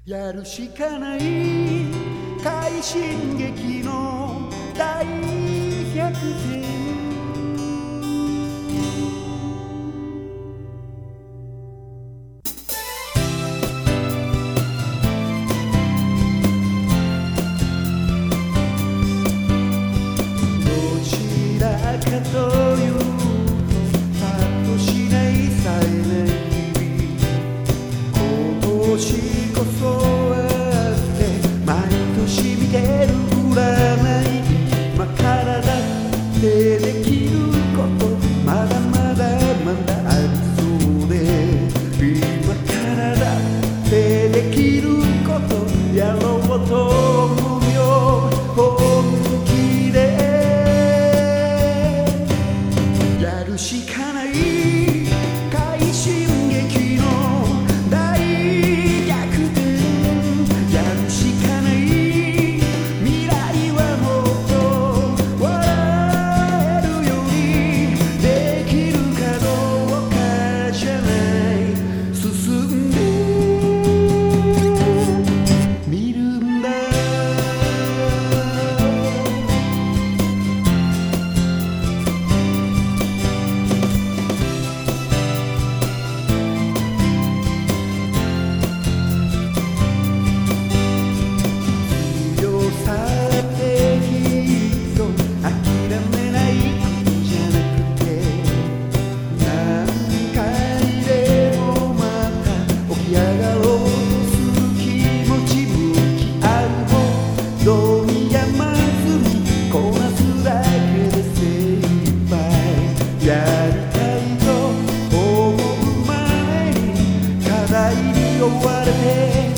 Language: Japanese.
やるしかない快進撃の大逆転。どちらかというとパッとしないさえない日々、今年こそ毎年見てる占い、今からだってできることまだまだまだありそうで、今からだってできることやろうと思うよ、本気でやるしかない快進撃の大逆転。やるしかない未来はもっと笑えるようにできるかどうかじゃない、進んでみるんだ。どうにやまずにこなすだけで精一杯やりたいと思う前に課題に追われて